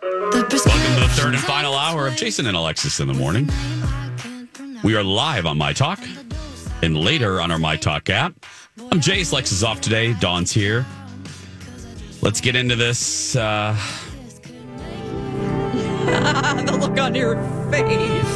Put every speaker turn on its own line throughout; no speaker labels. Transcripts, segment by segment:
Welcome to the third and final hour of Jason and Alexis in the morning. We are live on My Talk and later on our My Talk app. I'm Jace. Lex is off today. Dawn's here. Let's get into this.
The look on your face.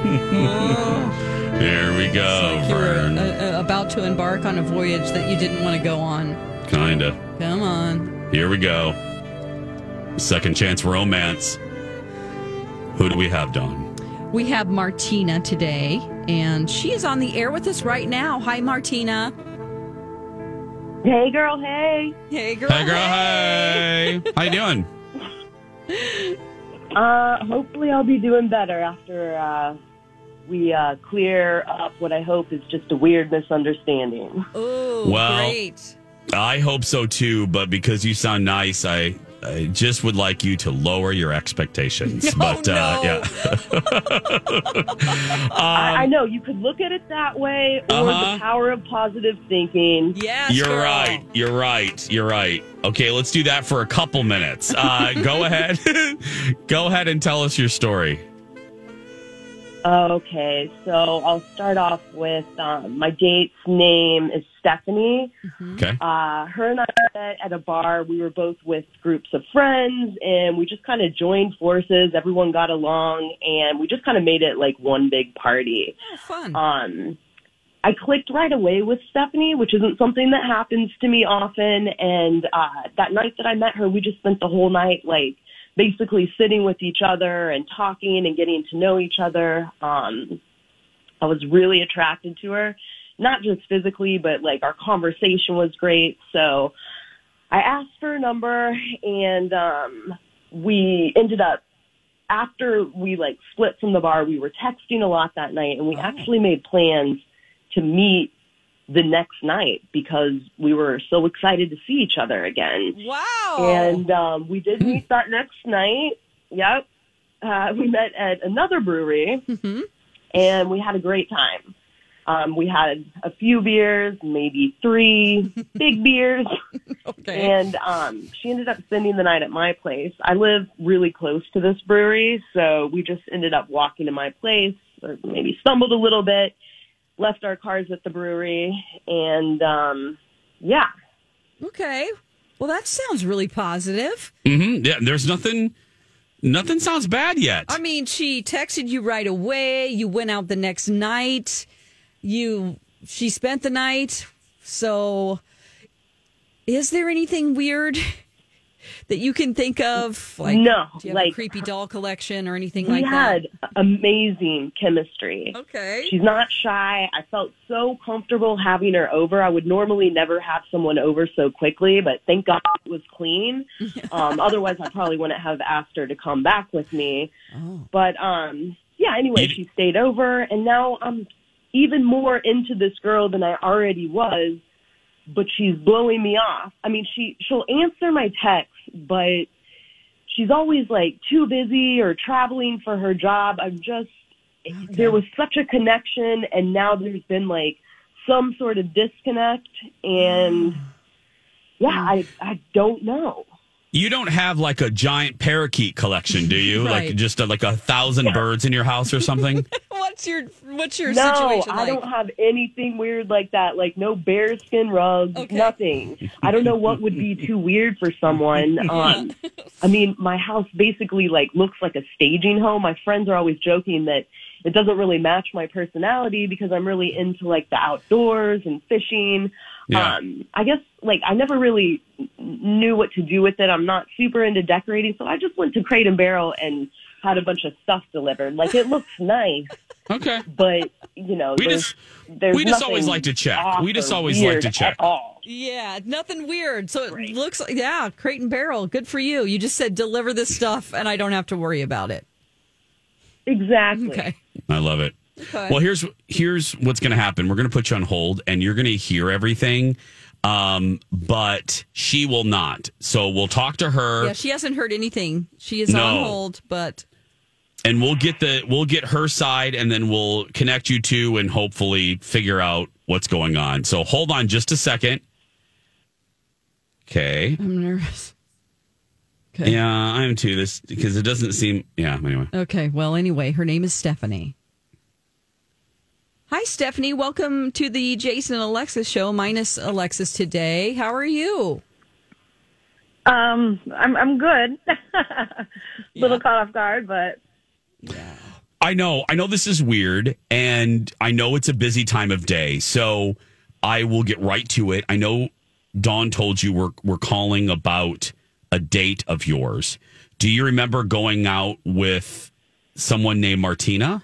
Here we go.
Like you were about to embark on a voyage that you didn't want to go on.
Kinda.
Come on.
Here we go. Second chance romance. Who do we have, Dawn?
We have Martina today, and she is on the air with us right now. Hi, Martina.
Hey, girl, hey.
Hey, girl.
Hey, girl, hey. How you doing?
Hopefully I'll be doing better after we clear up what I hope is just a weird misunderstanding.
Oh,
well,
great.
I hope so too, but because you sound nice, I just would like you to lower your expectations.
No.
Yeah.
I know you could look at it that way, or the power of positive thinking.
Yes,
You're
girl.
right. You're right. Okay, let's do that for a couple minutes. Go ahead. Go ahead and tell us your story.
Okay, so I'll start off with my date's name is Stephanie.
Okay.
Her and I met at a bar. We were both with groups of friends, and we just kind of joined forces. Everyone got along, and we just kind of made it like one big party.
Oh, fun.
I clicked right away with Stephanie, which isn't something that happens to me often. And that night that I met her, we just spent the whole night like basically sitting with each other and talking and getting to know each other. I was really attracted to her, not just physically, but like our conversation was great. So I asked for a number, and we ended up, after we like split from the bar, we were texting a lot that night, and we actually made plans to meet the next night because we were so excited to see each other again.
Wow.
And we did meet that next night. Yep. We met at another brewery, and we had a great time. We had a few beers, maybe 3 big beers.
Okay.
And she ended up spending the night at my place. I live really close to this brewery, so we just ended up walking to my place, or maybe stumbled a little bit, left our cars at the brewery, and yeah.
Okay. Well, that sounds really positive.
Mm-hmm. Yeah, there's nothing sounds bad yet.
I mean, she texted you right away. You went out the next night. She spent the night. So is there anything weird that you can think of? Like,
no.
Do you have
like,
a creepy doll collection or anything like that?
We had amazing chemistry.
Okay.
She's not shy. I felt so comfortable having her over. I would normally never have someone over so quickly, but thank God it was clean. Otherwise, I probably wouldn't have asked her to come back with me.
Oh.
But, yeah, anyway, she stayed over, and now I'm even more into this girl than I already was, but she's blowing me off. I mean, she'll answer my texts, but she's always like too busy or traveling for her job. There was such a connection, and now there's been like some sort of disconnect, and yeah, I don't know.
You don't have like a giant parakeet collection, do you?
Right.
Like just like 1,000 birds in your house or something?
What's your
No,
situation like?
I don't have anything weird like that. Like no bearskin rugs, nothing. I don't know what would be too weird for someone. I mean, my house basically like looks like a staging home. My friends are always joking that it doesn't really match my personality because I'm really into like the outdoors and fishing.
Yeah.
I guess like I never really knew what to do with it. I'm not super into decorating, so I just went to Crate and Barrel and had a bunch of stuff delivered. Like it looks nice.
Okay.
But, you know,
We just always like to check. We just always like to check.
At all.
Yeah, nothing weird. So it looks like, Crate and Barrel. Good for you. You just said deliver this stuff and I don't have to worry about it.
Exactly.
Okay.
I love it.
Okay.
Well, here's what's going to happen. We're going to put you on hold, and you're going to hear everything, but she will not. So we'll talk to her.
Yeah, she hasn't heard anything. She is on hold, but...
And we'll get her side, and then we'll connect you two and hopefully figure out what's going on. So hold on just a second. Okay.
I'm nervous. Okay.
Yeah, I am too. This because it doesn't seem. Yeah. Anyway.
Okay. Well, anyway, her name is Stephanie. Hi, Stephanie. Welcome to the Jason and Alexis show, minus Alexis today. How are you?
I'm good. Little caught off guard, but
I know this is weird, and I know it's a busy time of day, so I will get right to it. I know Dawn told you we're calling about a date of yours. Do you remember going out with someone named Martina?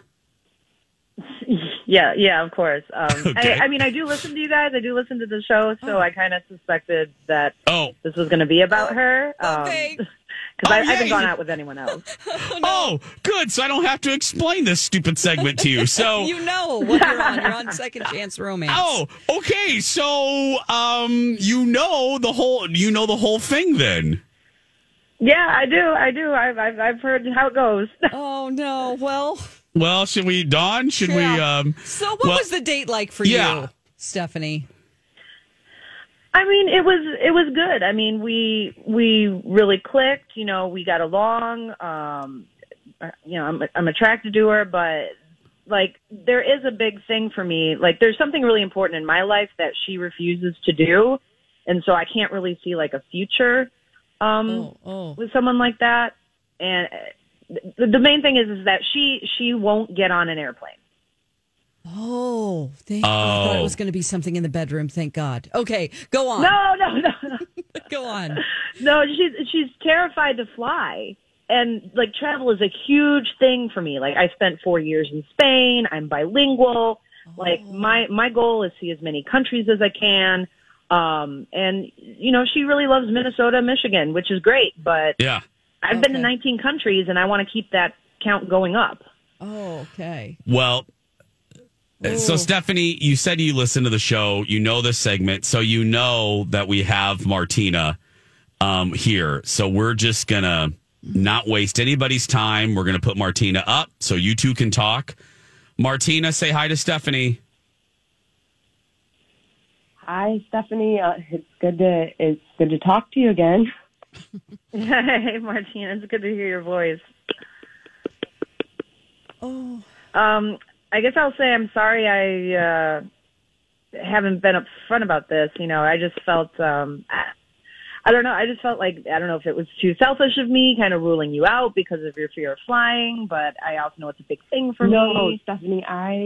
yeah, of course.
Okay.
I mean, I do listen to you guys. I do listen to the show, so I kind of suspected that
Oh,
this was going to be about her.
Okay.
Because I haven't gone
you-
out with anyone else.
Oh, good. So I don't have to explain this stupid segment to you. So
You know what you're on. You're on Second Chance Romance.
Oh, okay. So you know the whole thing then.
Yeah, I do. I've heard how it goes.
Oh, no.
Well, should we, Dawn? Should
Yeah.
we
So what was the date like for
Yeah.
you, Stephanie?
I mean, it was good. I mean, we really clicked. You know, we got along. You know, I'm attracted to her, but like there is a big thing for me. Like there's something really important in my life that she refuses to do, and so I can't really see like a future with someone like that. And the main thing is that she won't get on an airplane.
Oh, I thought it was going to be something in the bedroom. Thank God. Okay, go on.
No.
Go on.
No, she's terrified to fly. And like travel is a huge thing for me. Like I spent 4 years in Spain. I'm bilingual. Like my goal is to see as many countries as I can. And you know, she really loves Minnesota, Michigan, which is great, but
Yeah.
I've been to 19 countries and I want to keep that count going up.
Oh, okay.
Well, so
Ooh.
Stephanie, you said you listen to the show. You know this segment, so you know that we have Martina here. So we're just gonna not waste anybody's time. We're gonna put Martina up so you two can talk. Martina, say hi to Stephanie.
Hi, Stephanie. It's good to talk to you again.
Hey, Martina, it's good to hear your voice.
Oh.
I guess I'll say I'm sorry I haven't been upfront about this. You know, I just felt, I don't know. I just felt like, I don't know if it was too selfish of me kind of ruling you out because of your fear of flying, but I also know it's a big thing for
No,
me.
Stephanie,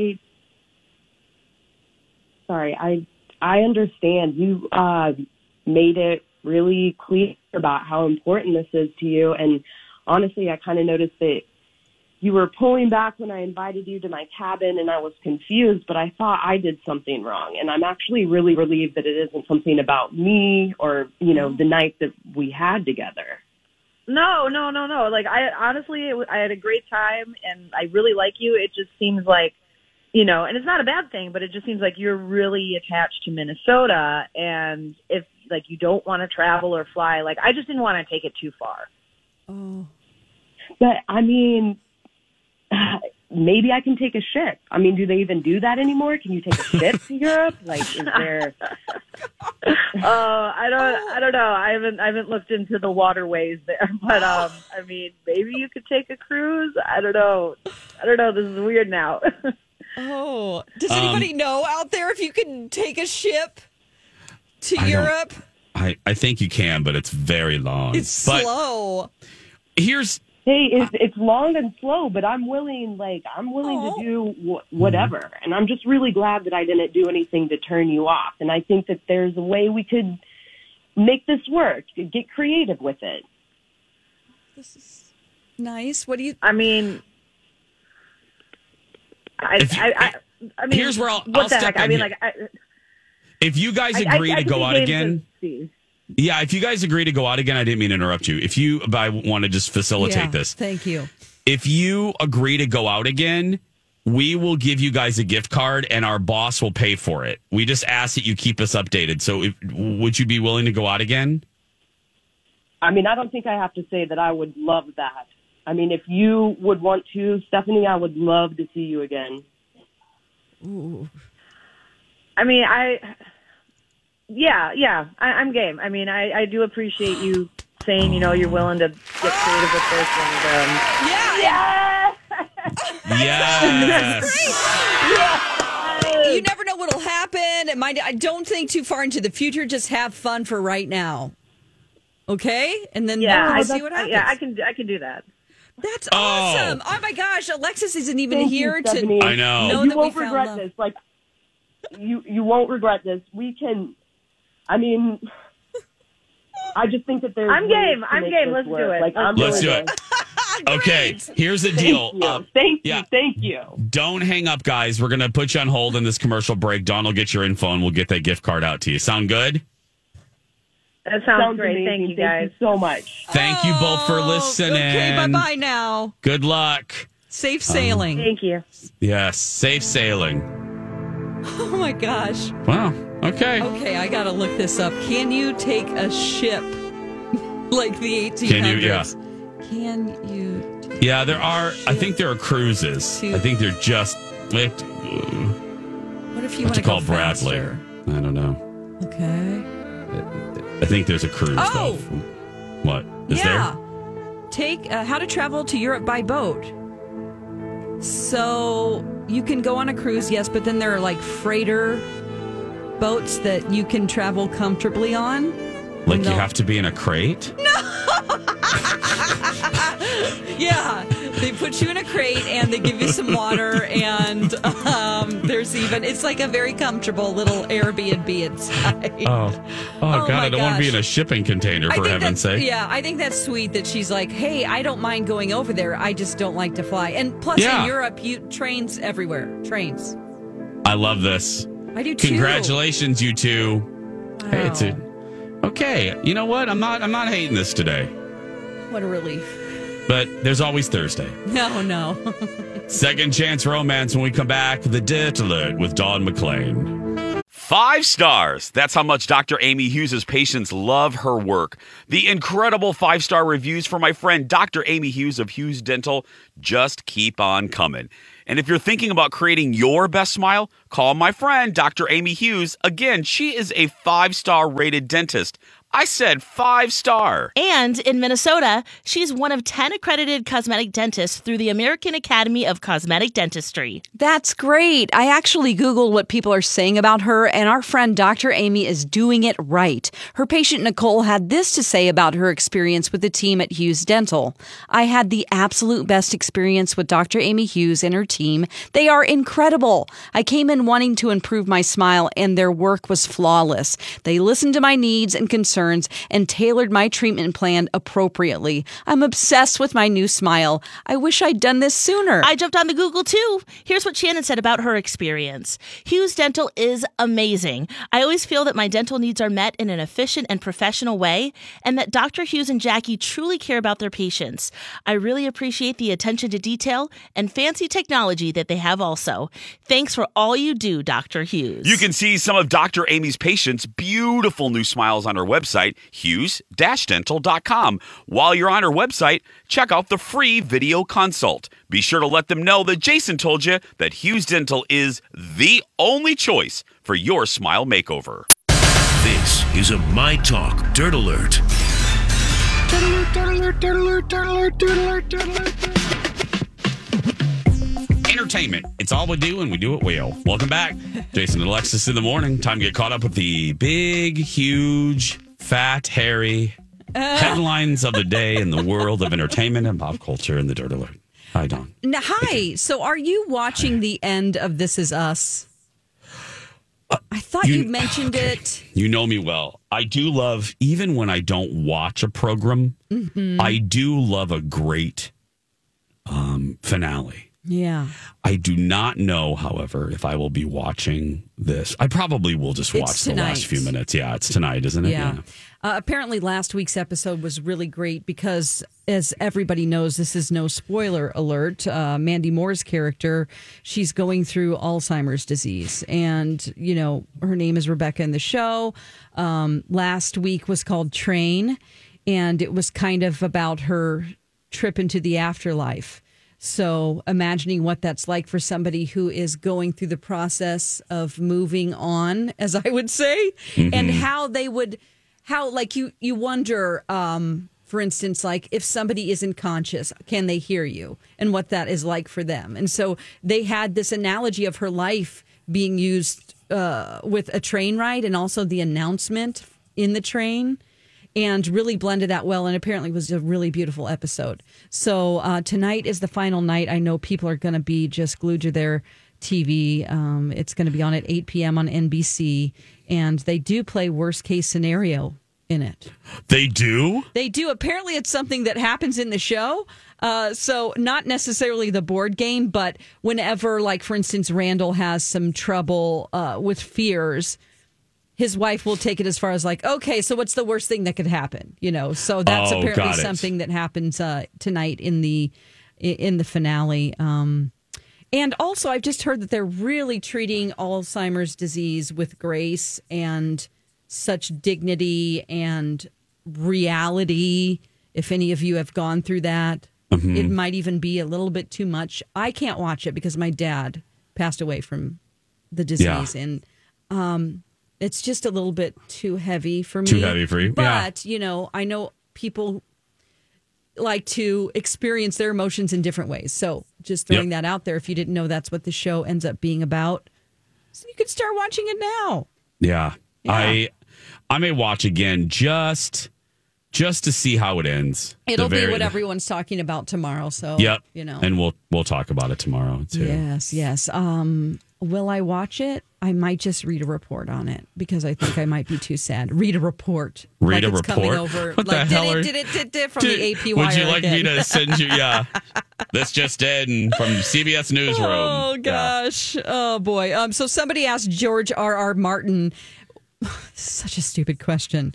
I understand. You made it really clear about how important this is to you. And honestly, I kind of noticed that you were pulling back when I invited you to my cabin, and I was confused, but I thought I did something wrong. And I'm actually really relieved that it isn't something about me or, you know, the night that we had together.
No. Like, I honestly, I had a great time, and I really like you. It just seems like, you know, and it's not a bad thing, but it just seems like you're really attached to Minnesota, and if, like, you don't want to travel or fly, like, I just didn't want to take it too far.
Oh.
But, I mean, maybe I can take a ship. I mean, do they even do that anymore? Can you take a ship to Europe? Like, is there...
I don't know. I haven't looked into the waterways there, but I mean, maybe you could take a cruise. I don't know. This is weird now.
Oh. Does anybody know out there if you can take a ship to Europe?
I think you can, but it's very long.
It's slow.
Here's
Hey, it's long and slow, but I'm willing to do whatever. And I'm just really glad that I didn't do anything to turn you off. And I think that there's a way we could make this work, get creative with it.
This is nice. What do you...
I mean, I mean,
here's where I'll
what the
step
heck? I
in
mean,
here.
like,
if you guys agree to go out again. Yeah, if you guys agree to go out again, I didn't mean to interrupt you. I want to just facilitate this.
Thank you.
If you agree to go out again, we will give you guys a gift card and our boss will pay for it. We just ask that you keep us updated. So would you be willing to go out again?
I mean, I don't think I have to say that I would love that. I mean, if you would want to, Stephanie, I would love to see you again.
Ooh.
I mean, I'm game. I mean, I do appreciate you saying, you're willing to get creative with this. And
Yeah.
Yes.
You never know what'll happen. I don't think too far into the future. Just have fun for right now. Okay? And then we'll see what happens.
Yeah, I can do that.
That's awesome. Oh my gosh. Alexis isn't even
Thank
here
you,
to
Stephanie.
I know.
You
that
won't
we found
regret
love.
this. Like, you won't regret this. I just think that there's.
I'm
ways
game.
to
I'm
make
game.
this
Let's do
work.
it.
Like, I'm
Let's
doing
do
it.
it. Okay, here's the deal.
Thank you.
Don't hang up, guys. We're going to put you on hold in this commercial break. Dawn will get your info and we'll get that gift card out to you. Sound good?
That sounds great.
Amazing.
Thank you, guys.
Thank you so much.
Thank you both for listening.
Okay, bye-bye now.
Good luck.
Safe sailing.
Thank you.
Yes, safe sailing.
Oh my gosh.
Wow. Okay.
Okay, I got to look this up. Can you take a ship like the 1800s?
Can you? Yeah.
Can you?
Yeah, there are. I think there are cruises. I think they're just. Wait,
What if you
what
want
to
to go
call Bradley?
faster?
I don't know.
Okay.
I think there's a cruise.
Oh!
Though. What is
Yeah. Take how to travel to Europe by boat. So you can go on a cruise, yes, but then there are like freighter boats that you can travel comfortably on.
there? Like you have to be in a crate?
Yeah, they put you in a crate and they give you some water and there's even, it's like a very comfortable little Airbnb inside.
Oh God!
my
I don't want to be
gosh.
in a shipping container for heaven's sake.
Yeah, I think that's sweet that she's like, hey, I don't mind going over there. I just don't like to fly. And plus
Yeah.
in Europe, trains everywhere. Trains.
I love this.
I do too.
Congratulations, you two.
Wow.
Hey, it's okay. You know what? I'm not hating this today.
What a relief.
But there's always Thursday.
No.
Second Chance Romance when we come back. The Dirt Alert with Dawn McClain.
5 stars. That's how much Dr. Amy Hughes' patients love her work. The incredible 5-star reviews for my friend Dr. Amy Hughes of Hughes Dental just keep on coming. And if you're thinking about creating your best smile, call my friend Dr. Amy Hughes. Again, she is a 5-star rated dentist. I said 5-star.
And in Minnesota, she's one of 10 accredited cosmetic dentists through the American Academy of Cosmetic Dentistry.
That's great. I actually Googled what people are saying about her, and our friend Dr. Amy is doing it right. Her patient Nicole had this to say about her experience with the team at Hughes Dental. I had the absolute best experience with Dr. Amy Hughes and her team. They are incredible. I came in wanting to improve my smile, and their work was flawless. They listened to my needs and concerns and tailored my treatment plan appropriately. I'm obsessed with my new smile. I wish I'd done this sooner.
I jumped on the Google too. Here's what Shannon said about her experience. Hughes Dental is amazing. I always feel that my dental needs are met in an efficient and professional way, and that Dr. Hughes and Jackie truly care about their patients. I really appreciate the attention to detail and fancy technology that they have also. Thanks for all you do, Dr. Hughes.
You can see some of Dr. Amy's patients' beautiful new smiles on her website, hughes-dental.com. While you're on her website, check out the free video consult. Be sure to let them know that Jason told you that Hughes Dental is the only choice for your smile makeover.
This is a My Talk Dirt Alert.
Entertainment. It's all we do, and we do it well. Welcome back. Jason and Alexis in the morning. Time to get caught up with the big, huge, fat, hairy headlines of the day in the world of entertainment and pop culture in the Dirt Alert. Hi, Dawn.
Now, hi. So are you watching the end of This Is Us? I thought you mentioned it.
You know me well. I do love, even when I don't watch a program, I do love a great finale.
Yeah.
I do not know, however, if I will be watching this. I probably will just watch
It's
the
tonight.
last few minutes. Yeah, it's tonight, isn't it?
Yeah. Apparently, last week's episode was really great because, as everybody knows, this is no spoiler alert. Mandy Moore's character, she's going through Alzheimer's disease. And, you know, her name is Rebecca in the show. Last week was called Train, and it was kind of about her trip into the afterlife. So imagining what that's like for somebody who is going through the process of moving on, as I would say, and how they would how, like, you wonder, for instance, like if somebody isn't conscious, can they hear you, and what that is like for them. And so they had this analogy of her life being used with a train ride and also the announcement in the train, and really blended that well, and apparently was a really beautiful episode. So tonight is the final night. I know people are going to be just glued to their TV. It's going to be on at 8 p.m. on NBC, and they do play worst case scenario in it.
They do?
They do. Apparently it's something that happens in the show. So not necessarily the board game, but whenever, like, for instance, Randall has some trouble with fears, his wife will take it as far as like, okay, so what's the worst thing that could happen? You know, so that's apparently something that happens tonight in the finale. And also, I've just heard that they're really treating Alzheimer's disease with grace and such dignity and reality. If any of you have gone through that, it might even be a little bit too much. I can't watch it because my dad passed away from the disease, and it's just a little bit too heavy for me.
Too heavy for you,
but you know, I know people like to experience their emotions in different ways. So just throwing that out there, if you didn't know that's what the show ends up being about, so you could start watching it now.
Yeah. I may watch again just to see how it ends.
It'll be what everyone's talking about tomorrow. So you know,
and we'll talk about it tomorrow too.
Yes. Will I watch it? I might just read a report on it because I think I might be too sad. Read a report.
Read
like
a
it's
report.
Coming over,
what
like,
the hell?
Did it from the AP
Would you
wire
like
again.
me to send you? Yeah, this just in from CBS Newsroom.
Oh gosh. Yeah. Oh boy. So somebody asked George R.R. Martin. Such a stupid question.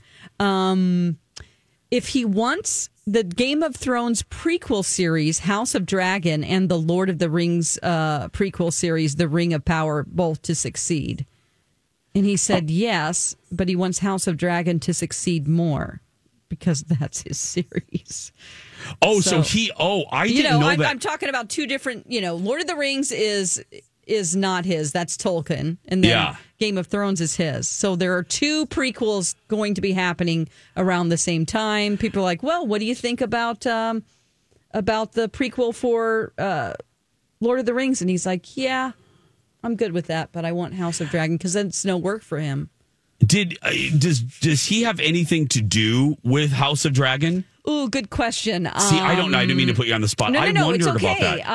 If he wants the Game of Thrones prequel series, House of Dragon, and the Lord of the Rings prequel series, The Ring of Power, both to succeed. And he said yes, but he wants House of Dragon to succeed more because that's his series.
Oh, so I didn't know that.
I'm talking about two different, Lord of the Rings is not his. That's Tolkien. And then Game of Thrones is his. So there are two prequels going to be happening around the same time. People are like, well, what do you think about the prequel for Lord of the Rings? And he's like, yeah, I'm good with that, but I want House of Dragon because it's no work for him. Does he have anything to do with House of Dragon? Ooh, good question.
See, I don't know. I didn't mean to put you on the spot.
No,
I wondered
it's okay.
about that.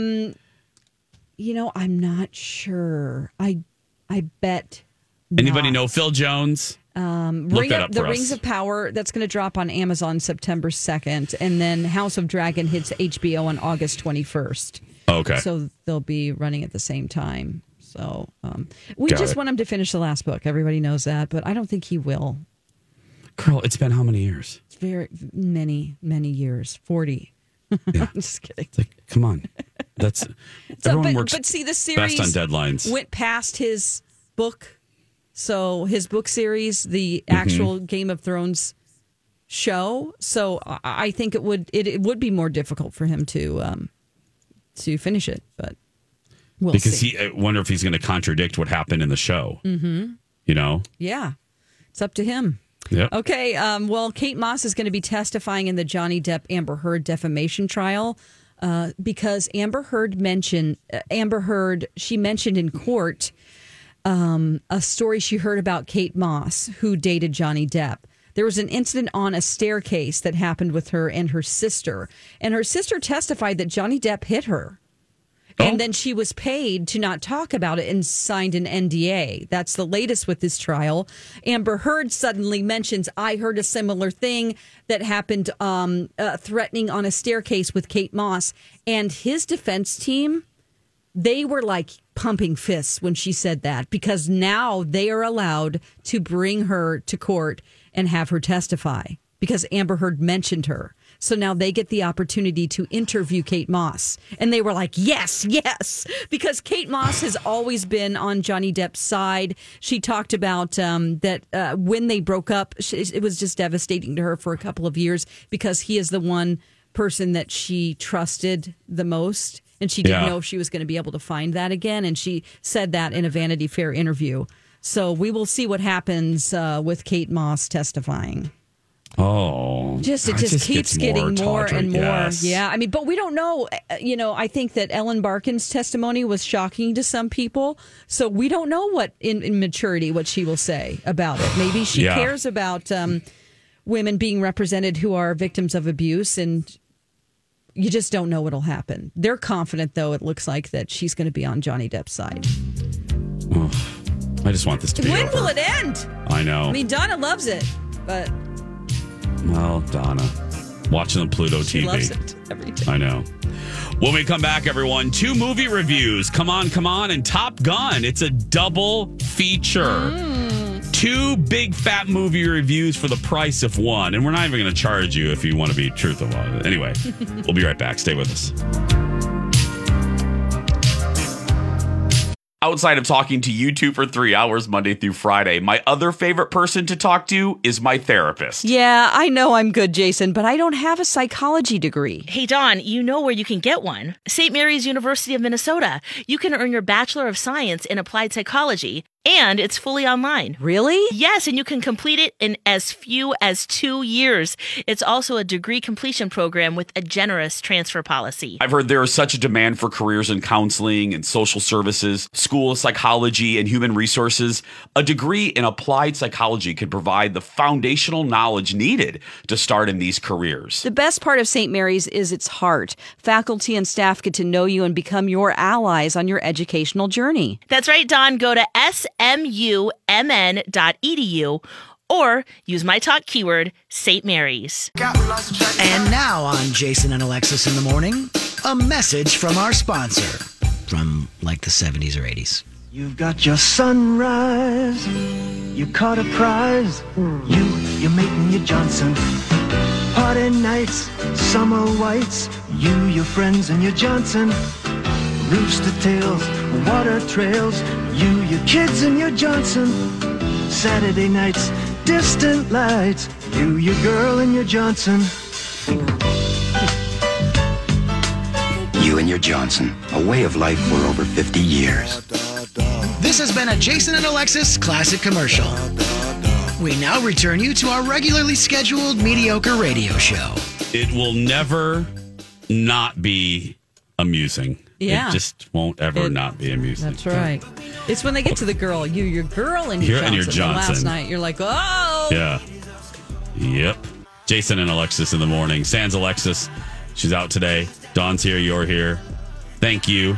I'm not sure. I bet.
Anybody know Phil Jones?
Look that up for us. Rings of Power, that's going to drop on Amazon September 2nd. And then House of Dragon hits HBO on August 21st.
Okay.
So they'll be running at the same time. So we just want him to finish the last book. Everybody knows that, but I don't think he will.
Girl, it's been how many years?
It's very many, many years. 40.
Yeah.
I'm just kidding.
It's like, come on. That's everyone works
but see, the series
best on deadlines.
Went past his book. So his book series, the actual Game of Thrones show. So I think it would be more difficult for him to finish it, but we'll see.
I wonder if he's going to contradict what happened in the show. Mm-hmm.
Yeah, it's up to him.
Yep.
Okay. Well, Kate Moss is going to be testifying in the Johnny Depp Amber Heard defamation trial because Amber Heard mentioned in court a story she heard about Kate Moss, who dated Johnny Depp. There was an incident on a staircase that happened with her and her sister. And her sister testified that Johnny Depp hit her. And then she was paid to not talk about it and signed an NDA. That's the latest with this trial. Amber Heard suddenly mentions, I heard a similar thing that happened threatening on a staircase with Kate Moss. And his defense team, they were like pumping fists when she said that because now they are allowed to bring her to court and have her testify because Amber Heard mentioned her. So now they get the opportunity to interview Kate Moss. And they were like, yes, because Kate Moss has always been on Johnny Depp's side. She talked about that when they broke up, it was just devastating to her for a couple of years because he is the one person that she trusted the most. And she didn't know if she was going to be able to find that again. And she said that in a Vanity Fair interview. So we will see what happens with Kate Moss testifying.
Oh,
it just keeps
gets
getting more
tawdry.
and more.
Yes.
Yeah, I mean, but we don't know. I think that Ellen Barkin's testimony was shocking to some people. So we don't know what in maturity what she will say about it. Maybe she cares about women being represented who are victims of abuse, and you just don't know what'll happen. They're confident, though. It looks like that she's going to be on Johnny Depp's side.
Oh, I just want this to be
When
over.
will it end?
I know.
I mean, Donna loves it, but
well, Donna, watching the Pluto
she
TV.
loves it every day.
I know. When we come back, everyone, 2 movie reviews. Come on, and Top Gun. It's a double feature. 2 big fat movie reviews for the price of one. And we're not even going to charge you if you want to be truthful about it. Anyway, we'll be right back. Stay with us.
Outside of talking to you two for 3 hours Monday through Friday, my other favorite person to talk to is my therapist.
Yeah, I know I'm good, Jason, but I don't have a psychology degree.
Hey, Dawn, you know where you can get one. St. Mary's University of Minnesota. You can earn your Bachelor of Science in Applied Psychology, and it's fully online.
Really?
Yes, and you can complete it in as few as 2 years. It's also a degree completion program with a generous transfer policy.
I've heard there is such a demand for careers in counseling and social services, school psychology, and human resources. A degree in applied psychology could provide the foundational knowledge needed to start in these careers.
The best part of St. Mary's is its heart. Faculty and staff get to know you and become your allies on your educational journey.
That's right, Dawn. Go to smumn.edu or use my talk keyword, St. Mary's.
And now on Jason and Alexis in the Morning, a message from our sponsor from like the 70s or 80s.
You've got your sunrise, you caught a prize, you're making your Johnson. Party nights, summer whites, your friends and your Johnson. Rooster tails, water trails, your kids and your Johnson. Saturday nights, distant lights, your girl and your Johnson.
You and your Johnson, a way of life for over 50 years.
This has been a Jason and Alexis classic commercial. We now return you to our regularly scheduled mediocre radio show.
It will never not be amusing.
Yeah.
It just won't ever not be amusing.
That's right. It's when they get to the girl, your girl and your Johnson. Last night, you're like, oh.
Yeah. Yep. Jason and Alexis in the morning. Sans Alexis, she's out today. Dawn's here. You're here. Thank you.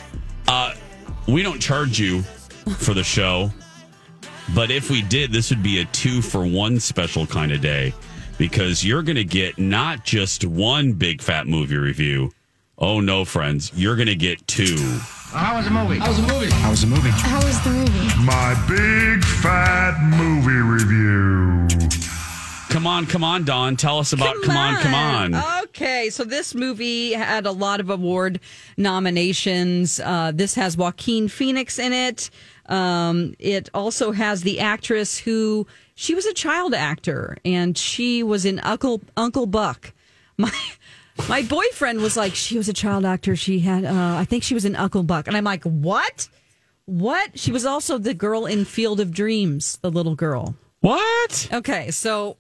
We don't charge you for the show, but if we did, this would be a 2-for-1 special kind of day because you're going to get not just one big fat movie review. Oh, no, friends. You're going to get 2.
How was the movie?
How was the movie? How was the movie?
How was the movie?
My big fat movie review.
Come on, Dawn. Tell us about Come on.
Okay, so this movie had a lot of award nominations. This has Joaquin Phoenix in it. It also has the actress who, she was a child actor, and she was in Uncle Buck. My boyfriend was like, she was a child actor. She had, I think she was in Uncle Buck. And I'm like, what? What? She was also the girl in Field of Dreams, the little girl.
What?
Okay, so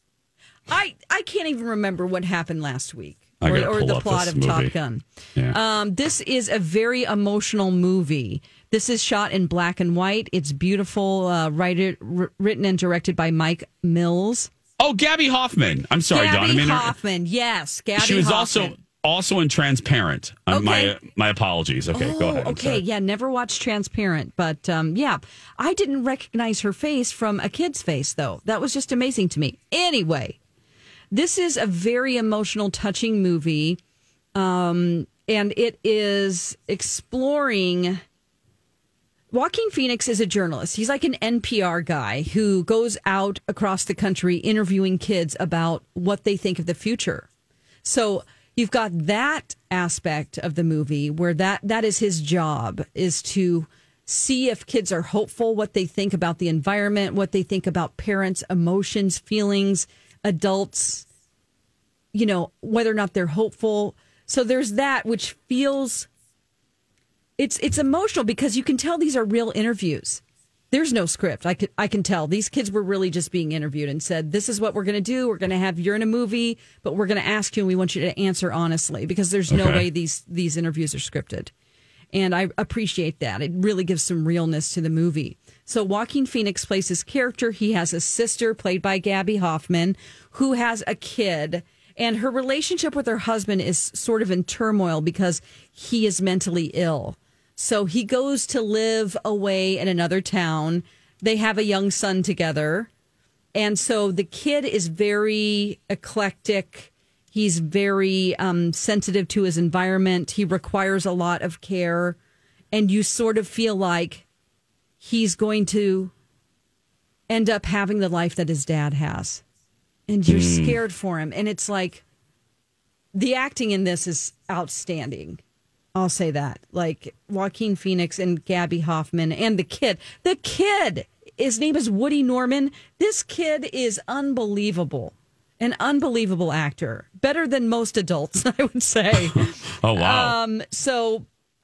I can't even remember what happened last week
or
the plot of Top Gun.
Yeah.
This is a very emotional movie. This is shot in black and white. It's beautiful, written and directed by Mike Mills.
Oh, Gabby Hoffman. I'm sorry, Dawn.
Gabby Hoffman, yes. Gabby
She was
Hoffman.
also in Transparent.
Okay.
My apologies. Okay, go ahead. I'm
Okay,
sorry.
yeah, never watched Transparent, but yeah, I didn't recognize her face from a kid's face, though. That was just amazing to me. Anyway, this is a very emotional, touching movie, and it is exploring. Joaquin Phoenix is a journalist. He's like an NPR guy who goes out across the country interviewing kids about what they think of the future. So you've got that aspect of the movie where that is his job, is to see if kids are hopeful, what they think about the environment, what they think about parents' emotions, feelings, adults, whether or not they're hopeful. So there's that, which feels... It's emotional because you can tell these are real interviews. there's no script. I can tell these kids were really just being interviewed and said, "This is what we're going to do. We're going to have you're in a movie, but we're going to ask you and we want you to answer honestly because there's no way these interviews are scripted." And I appreciate that. It really gives some realness to the movie. So Joaquin Phoenix plays his character. He has a sister played by Gabby Hoffman who has a kid. And her relationship with her husband is sort of in turmoil because he is mentally ill. So he goes to live away in another town. They have a young son together. And so the kid is very eclectic. He's very sensitive to his environment. He requires a lot of care. And you sort of feel like he's going to end up having the life that his dad has. And you're scared for him. And it's like, the acting in this is outstanding. I'll say that. Like Joaquin Phoenix and Gabby Hoffman and the kid. The kid, his name is Woody Norman. This kid is unbelievable. An unbelievable actor. Better than most adults, I would say.
Oh, wow.
So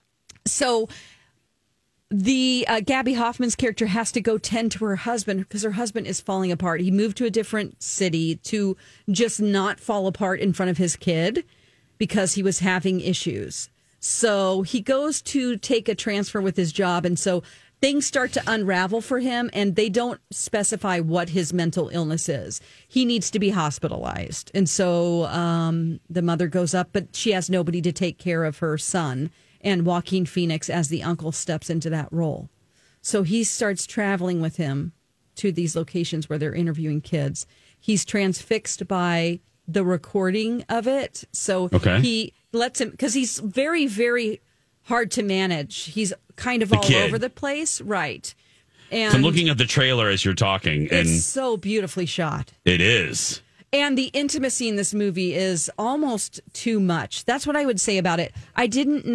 the Gabby Hoffman's character has to go tend to her husband because her husband is falling apart. He moved to a different city to just not fall apart in front of his kid because he was having issues. So he goes to take a transfer with his job. And so things start to unravel for him, and they don't specify what his mental illness is. He needs to be hospitalized. And so the mother goes up, but she has nobody to take care of her son. And Joaquin Phoenix, as the uncle, steps into that role. So he starts traveling with him to these locations where they're interviewing kids. He's transfixed by the recording of it. So he lets him, because he's very, very hard to manage. He's kind of all over the place. Right. And
I'm looking at the trailer as you're talking. And
it's so beautifully shot.
It is.
And the intimacy in this movie is almost too much. That's what I would say about it. I didn't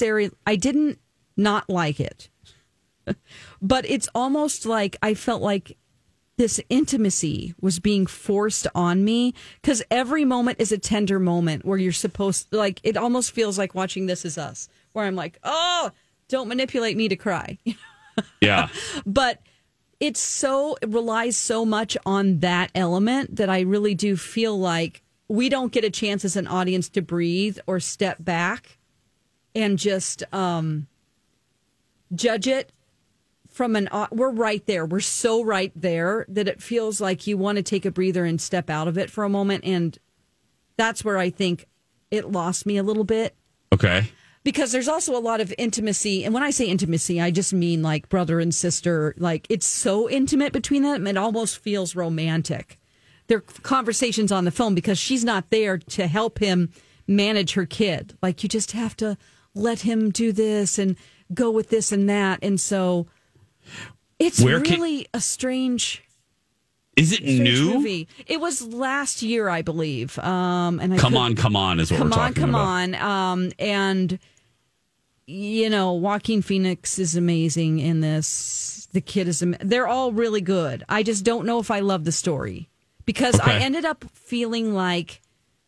not like it. But it's almost like I felt like this intimacy was being forced on me because every moment is a tender moment where you're supposed, like, it almost feels like watching This Is Us, where I'm like, oh, don't manipulate me to cry.
Yeah.
But it relies so much on that element that I really do feel like we don't get a chance as an audience to breathe or step back and just judge it from we're right there. We're so right there that it feels like you want to take a breather and step out of it for a moment. And that's where I think it lost me a little bit.
Okay.
Because there's also a lot of intimacy. And when I say intimacy, I just mean like brother and sister. Like it's so intimate between them. It almost feels romantic. There are conversations on the phone because she's not there to help him manage her kid. Like you just have to let him do this and go with this and that. And so it's really a strange...
Is it new?
Movie. It was last year, I believe. And
Come on is what we're talking about.
Come on. And, you know, Joaquin Phoenix is amazing in this. The kid is they're all really good. I just don't know if I love the story. Because I ended up feeling like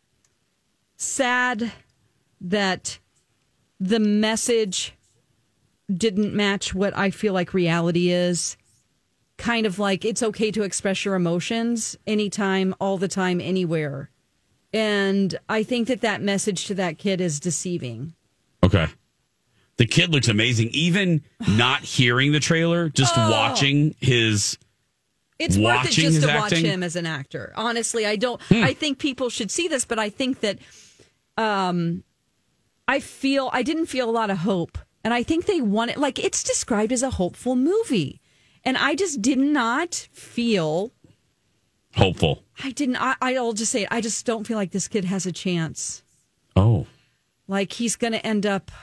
sad that the message didn't match what I feel like reality is. Kind of like it's okay to express your emotions anytime, all the time, anywhere. And I think that message to that kid is deceiving.
Okay. The kid looks amazing. Even not hearing the trailer, just watching his...
It's worth it just to watch him as an actor. Honestly, I don't... I think people should see this, but I think that I didn't feel a lot of hope. And I think they want it... Like, it's described as a hopeful movie. And I just did not feel
hopeful.
I'll just say it. I just don't feel like this kid has a chance.
Oh.
Like he's going to end up.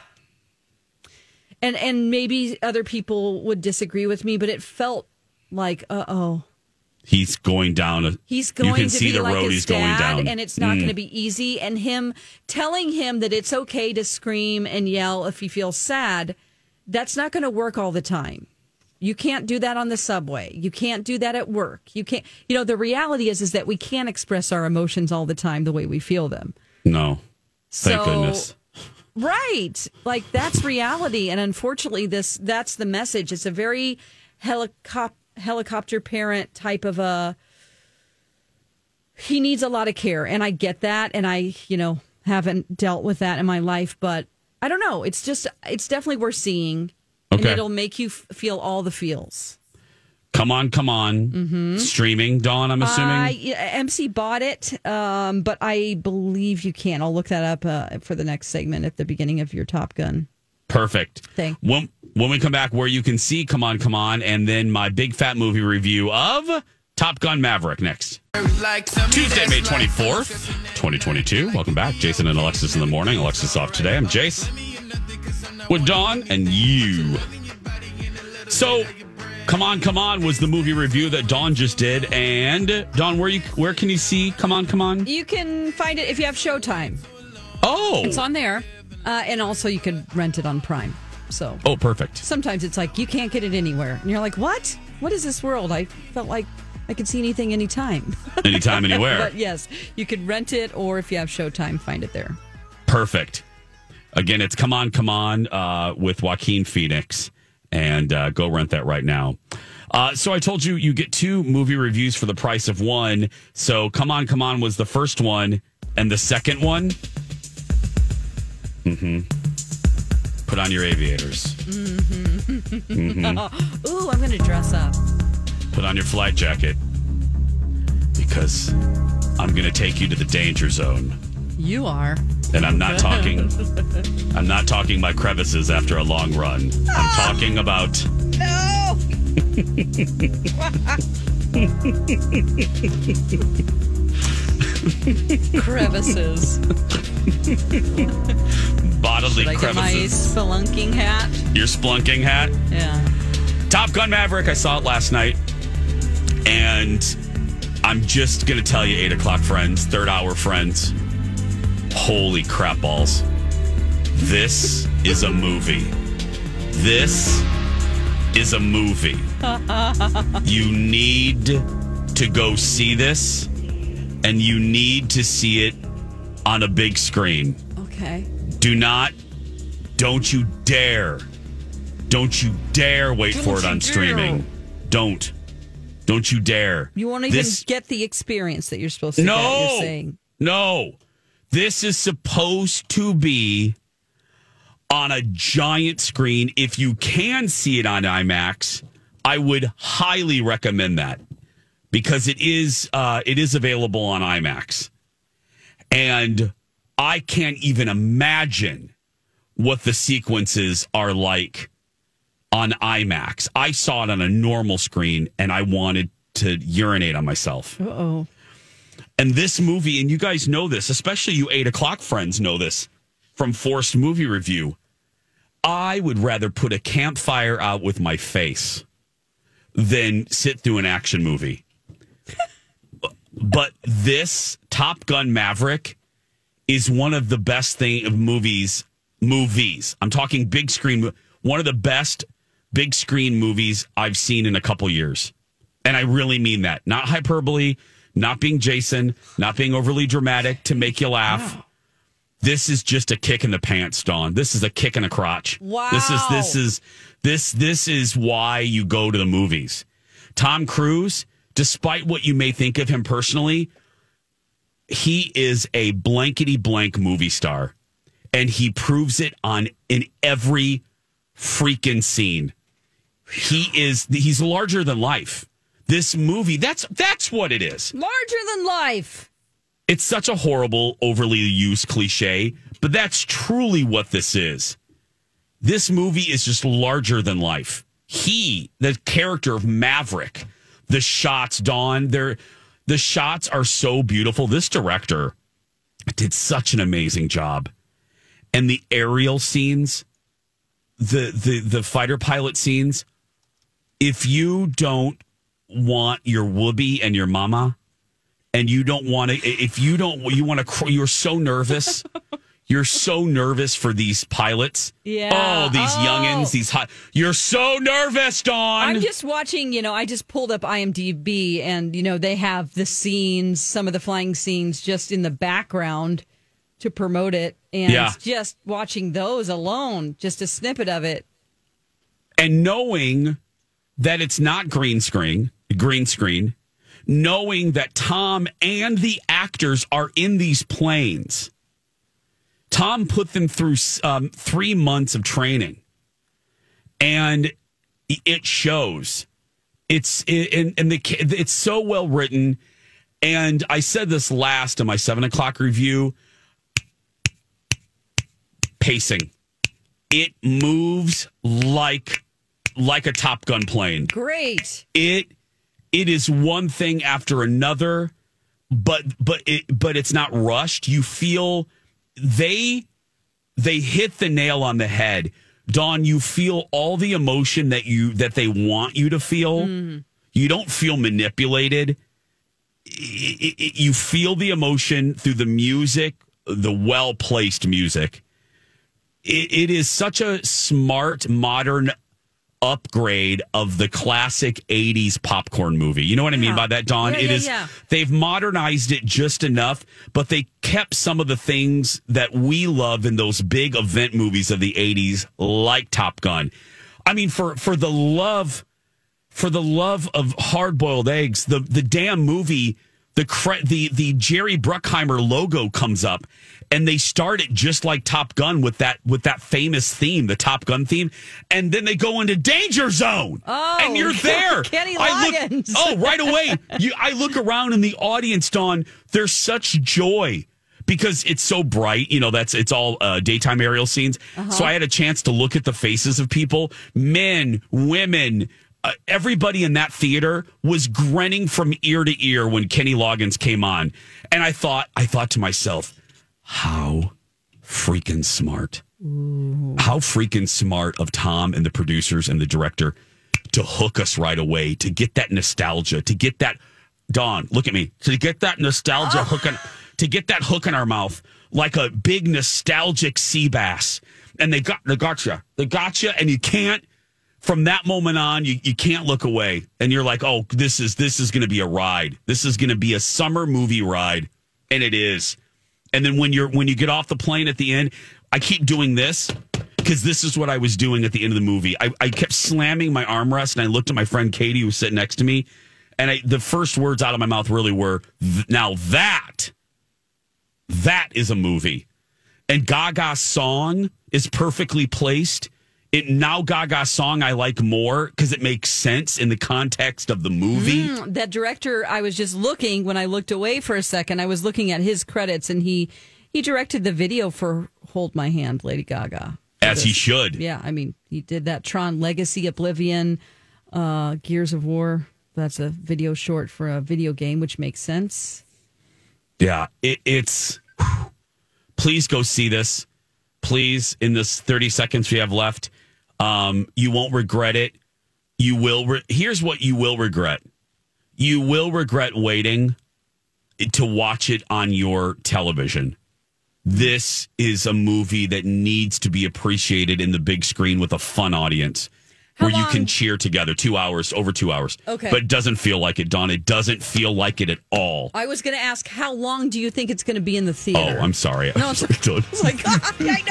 And maybe other people would disagree with me, but it felt like,
he's going down.
He's going
you can
to
see
be
the
like
road
his
he's
dad,
going down.
And it's not going to be easy. And him telling him that it's okay to scream and yell if he feels sad, that's not going to work all the time. You can't do that on the subway. You can't do that at work. You can't, the reality is that we can't express our emotions all the time the way we feel them.
No. Thank goodness.
Right. Like that's reality. And unfortunately, that's the message. It's a very helicopter parent type of a. He needs a lot of care, and I get that, and I, haven't dealt with that in my life, but I don't know. It's definitely worth seeing, and it'll make you feel all the feels.
Come on. Mm-hmm. Streaming, Dawn, I'm assuming?
MC bought it, but I believe you can. I'll look that up for the next segment at the beginning of your Top Gun.
Perfect.
Thing.
When we come back, where you can see Come On, and then my big fat movie review of Top Gun Maverick next. Tuesday, May 24th, 2022. Welcome back. Jason and Alexis in the morning. Alexis off today. I'm Jace with Dawn and you. So, Come On was the movie review that Dawn just did. And Dawn, where can you see Come On?
You can find it if you have Showtime.
Oh.
It's on there. And also you can rent it on Prime. So.
Oh, perfect.
Sometimes it's like you can't get it anywhere. And you're like, what? What is this world? I felt like I could see anything anytime.
Anytime, anywhere.
But yes, you could rent it, or if you have Showtime, find it there.
Perfect. Again, it's Come On with Joaquin Phoenix. And go rent that right now. So I told you get 2 movie reviews for the price of one. So Come On was the first one. And the second one, put on your aviators.
Ooh, I'm going to dress up.
Put on your flight jacket. Because I'm going to take you to the danger zone.
You are.
And I'm not talking my crevices after a long run. I'm talking about...
No! Crevices.
Bodily
Should I
crevices.
get my spelunking hat?
Your splunking hat?
Yeah.
Top Gun Maverick, I saw it last night. And I'm just going to tell you, 8 o'clock friends, third hour friends, holy crap balls. This is a movie. This is a movie. You need to go see this, and you need to see it on a big screen.
Okay.
Don't you dare wait for it on streaming. Don't you dare.
You won't even get the experience that you're supposed to get, you're saying.
No. This is supposed to be on a giant screen. If you can see it on IMAX, I would highly recommend that because it is available on IMAX. And I can't even imagine what the sequences are like on IMAX. I saw it on a normal screen and I wanted to urinate on myself.
Uh-oh.
And this movie, and you guys know this, especially you 8 o'clock friends know this from Forced Movie Review. I would rather put a campfire out with my face than sit through an action movie. But this Top Gun Maverick is one of the best movies. I'm talking big screen. One of the best big screen movies I've seen in a couple years. And I really mean that. Not hyperbole. Not being Jason, not being overly dramatic to make you laugh. Wow. This is just a kick in the pants, Dawn. This is a kick in the crotch.
Wow.
This is why you go to the movies. Tom Cruise, despite what you may think of him personally, he is a blankety blank movie star. And he proves it in every freaking scene. He's larger than life. This movie, that's what it is.
Larger than life.
It's such a horrible, overly used cliche, but that's truly what this is. This movie is just larger than life. The character of Maverick, the shots, Dawn, the shots are so beautiful. This director did such an amazing job. And the aerial scenes, the fighter pilot scenes, if you don't want your whoopee and your mama, and you don't want to, you're so nervous. You're so nervous for these pilots.
Yeah.
Oh, these youngins, these hot. You're so nervous, Dawn.
I'm just watching, I just pulled up IMDb and, they have the scenes, some of the flying scenes just in the background to promote it. And just watching those alone, just a snippet of it.
And knowing that it's not green screen, knowing that Tom and the actors are in these planes. Tom put them through 3 months of training, and it shows. It's so well written. And I said this last in my 7 o'clock review. Pacing. It moves like a Top Gun plane.
Great.
It is one thing after another, but it's not rushed. You feel they hit the nail on the head. Dawn, you feel all the emotion that they want you to feel. Mm. You don't feel manipulated. You feel the emotion through the music, the well-placed music. It is such a smart, modern upgrade of the classic 80s popcorn movie. You know what I mean by that, Dawn? They've modernized it just enough, but they kept some of the things that we love in those big event movies of the 80s, like Top Gun. I mean, for the love of hard-boiled eggs, the damn movie, the Jerry Bruckheimer logo comes up, and they start it just like Top Gun with that famous theme, the Top Gun theme, and then they go into Danger Zone, and you're there.
Kenny Loggins.
Right away. I look around in the audience, Dawn. There's such joy because it's so bright. You know, it's all daytime aerial scenes. Uh-huh. So I had a chance to look at the faces of people, men, women. Everybody in that theater was grinning from ear to ear when Kenny Loggins came on. And I thought to myself, how freaking smart. Ooh. How freaking smart of Tom and the producers and the director to hook us right away, to get that nostalgia, to get that, Dawn, look at me, to get that nostalgia to get that hook in our mouth like a big nostalgic sea bass. And they got you, and you can't. From that moment on, you can't look away, and you're like, "Oh, this is going to be a ride. This is going to be a summer movie ride," and it is. And then when you get off the plane at the end, I keep doing this because this is what I was doing at the end of the movie. I kept slamming my armrest, and I looked at my friend Katie, who was sitting next to me, and the first words out of my mouth really were, "Now that is a movie," and Gaga's song is perfectly placed. Now Gaga's song I like more because it makes sense in the context of the movie.
That director, I was just looking, when I looked away for a second, I was looking at his credits, and he directed the video for Hold My Hand, Lady Gaga.
As he should.
Yeah, I mean, he did that Tron Legacy, Oblivion, Gears of War. That's a video short for a video game, which makes sense.
Yeah, it's... Please go see this. Please, in this 30 seconds we have left. You won't regret it. You will. Here's what you will regret. You will regret waiting to watch it on your television. This is a movie that needs to be appreciated in the big screen with a fun audience. Where you can cheer together. 2 hours, over 2 hours. Okay. But it doesn't feel like it, Dawn. It doesn't feel like it at all.
I was going to ask, how long do you think it's going to be in the theater?
Oh, I'm sorry.
No, it's like, I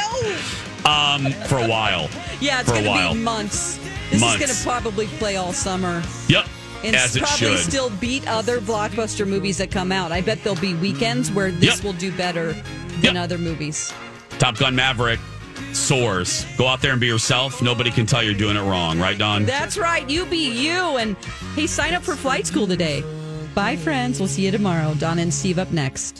know.
For a while.
Yeah, it's going to be months. This is going to probably play all summer.
Yep.
And
as it
probably
should.
Still beat other blockbuster movies that come out. I bet there'll be weekends where this will do better than other movies.
Top Gun Maverick soars. Go out there and be yourself. Nobody can tell you're doing it wrong. Right, Dawn?
That's right. You be you. And hey, sign up for flight school today. Bye, friends. We'll see you tomorrow. Dawn and Steve up next.